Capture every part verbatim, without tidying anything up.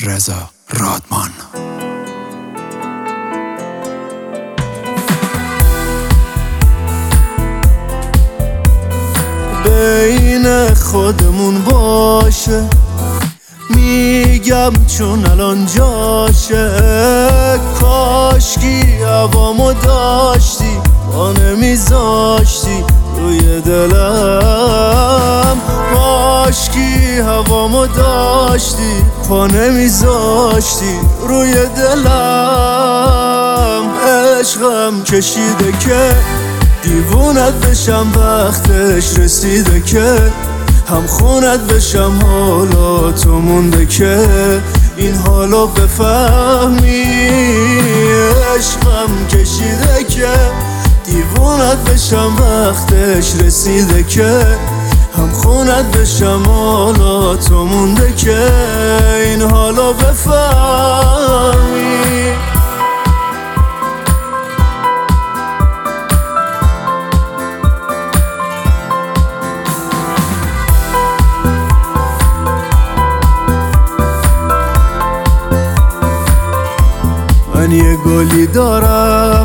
رضا رادمان. بین خودمون باشه، میگم چون الان جاشه. کاشکی هوامو داشتی، با نمیذاشتی روی دلم. کاشکی هوامو داشتی، پا نمیذاشتی روی دلم. عشقم کشیده که دیوونت بشم، وقتش رسیده که هم خونت بشم. حالا تو مونده که این حالو بفهمی. عشقم کشیده که دیوونت بشم، وقتش رسیده که هم خونت بشم. حالا تو مونده که این حالو بفهمی. من یه گلی دارم،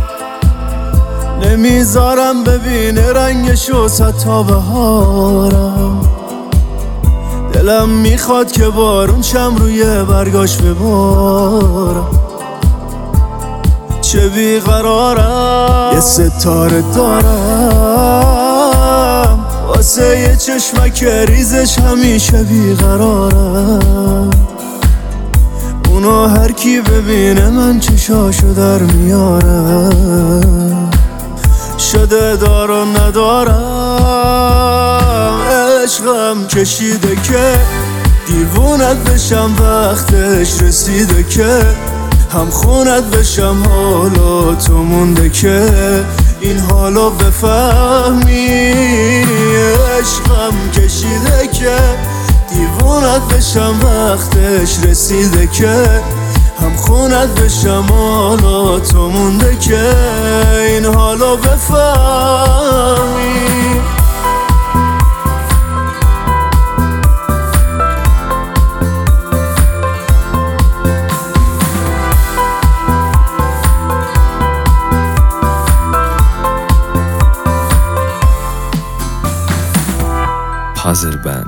نمیذارم ببینه رنگشو تا بهارم. دلم میخواد که بارون شم روی برگاش ببارم. چه بیقرارم، یه ستاره دارم واسه یه چشمک ریزش همیشه بیقرارم. اونو هر کی ببینه من چشاشو در میارم. شده دار و ندارم. عشقم کشیده که دیوونت بشم، وقتش رسیده که هم خونت بشم. حالا تو مونده که این حالو بفهمی. عشقم کشیده که دیوونت بشم، وقتش رسیده که هم خونت بشم. حالا تو مونده که این حالو بفهمی. پازل بند.